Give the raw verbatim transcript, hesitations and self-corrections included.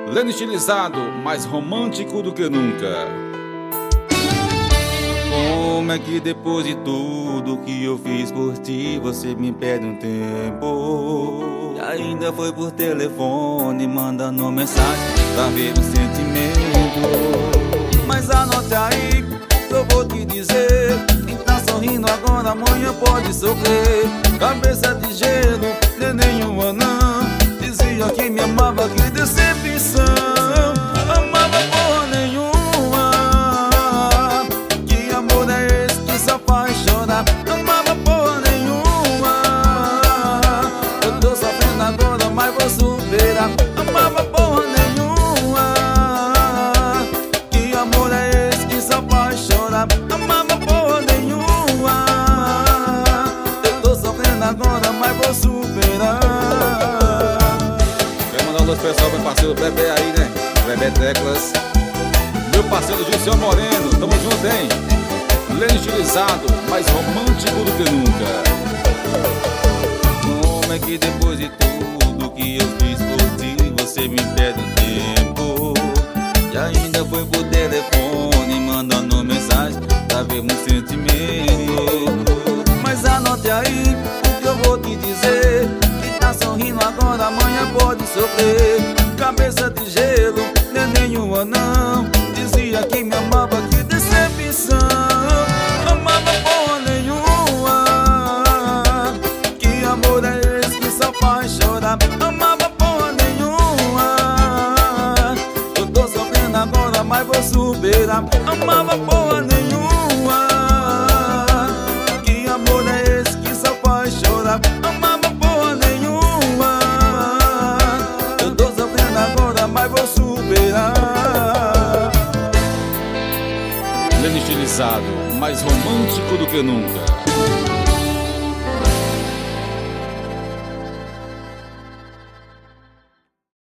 Leno estilizado, mais romântico do que nunca. Como é que depois de tudo que eu fiz por ti, você me pede um tempo? E ainda foi por telefone, mandando mensagem pra ver o sentimento. Mas anote aí, eu vou te dizer, quem tá sorrindo agora, amanhã pode sofrer. Cabeça de gelo, nem nenhuma não. Dizia que me amava, que decepção. Amava porra nenhuma. Que amor é esse que só faz chorar? Amava porra nenhuma. Eu tô sofrendo agora, mas vou superar. Amava porra nenhuma. Que amor é esse que só faz chorar? Amava porra nenhuma. Eu tô sofrendo agora, mas vou superar. Alô pessoal, meu parceiro Bebê aí, né? Bebê Teclas. Meu parceiro Gilson Moreno, tamo junto, hein? Leno estilizado, mais romântico do que nunca. Como é que depois de tudo que eu fiz por ti, você me pede um tempo? E ainda foi por telefone, mandando mensagem pra ver um sentimento. Mas anote aí o que eu vou te dizer, tá sorrindo agora, amanhã pode sofrer. Cabeça de gelo, nem nenhuma não. Dizia que me amava, que decepção. Amava porra nenhuma. Que amor é esse que só faz chorar? Amava porra nenhuma. Eu tô sofrendo agora, mas vou superar. Amava porra nenhuma. Que amor é esse que só faz chorar? Amava mas vou superar. Leno estilizado, mais romântico do que nunca.